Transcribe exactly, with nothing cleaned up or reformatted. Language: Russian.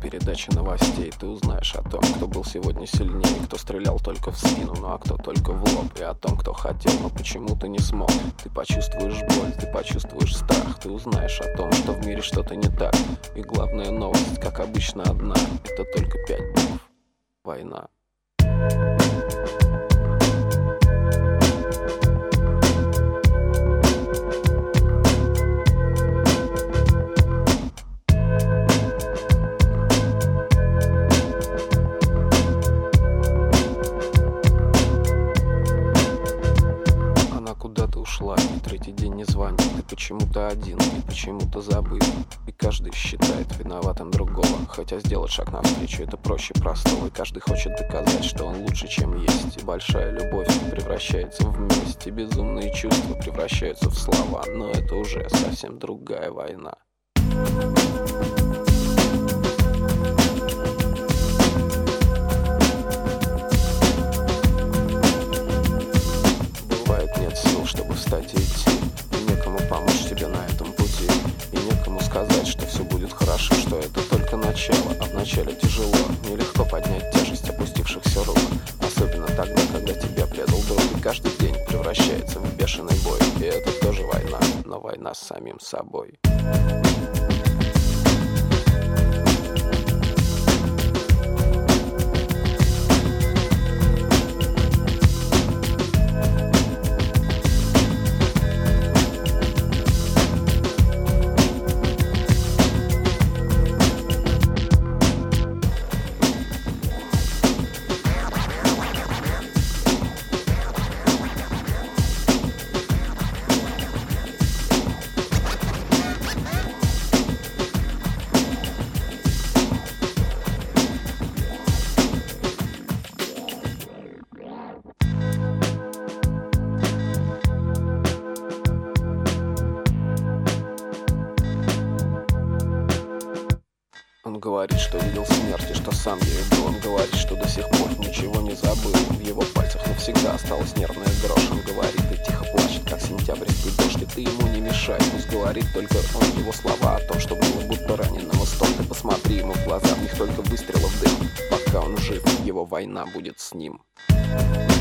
передачи новостей ты узнаешь о том, кто был сегодня сильнее, кто стрелял только в спину, ну а кто только в лоб. И о том, кто хотел, но почему-то не смог. Ты почувствуешь боль, ты почувствуешь страх. Ты узнаешь о том, что в мире что-то не так. И главная новость, как обычно, одна. Это только пять букв. Война. Куда-то ушла, и третий день не звонит. Ты почему-то один, и почему-то забыт. И каждый считает виноватым другого. Хотя сделать шаг навстречу это проще простого. И каждый хочет доказать, что он лучше, чем есть. И большая любовь превращается в месть. И безумные чувства превращаются в слова. Но это уже совсем другая война. Чтобы встать и идти, и некому помочь тебе на этом пути, и некому сказать, что все будет хорошо, что это только начало, а вначале тяжело, нелегко поднять тяжесть опустившихся рук, особенно тогда, когда тебя предал друг, и каждый день превращается в бешеный бой, и это тоже война, но война с самим собой. Он говорит, что видел смерть и что сам ею был. Он говорит, что до сих пор ничего не забыл. В его пальцах навсегда осталась нервная дрожь. Он говорит и тихо плачет, как сентябрьский дождь. И ты ему не мешай, пусть говорит только он его слова о том, что было будто раненого стол. Ты посмотри ему в глаза, в них только выстрелов дым. Пока он жив, его война будет с ним.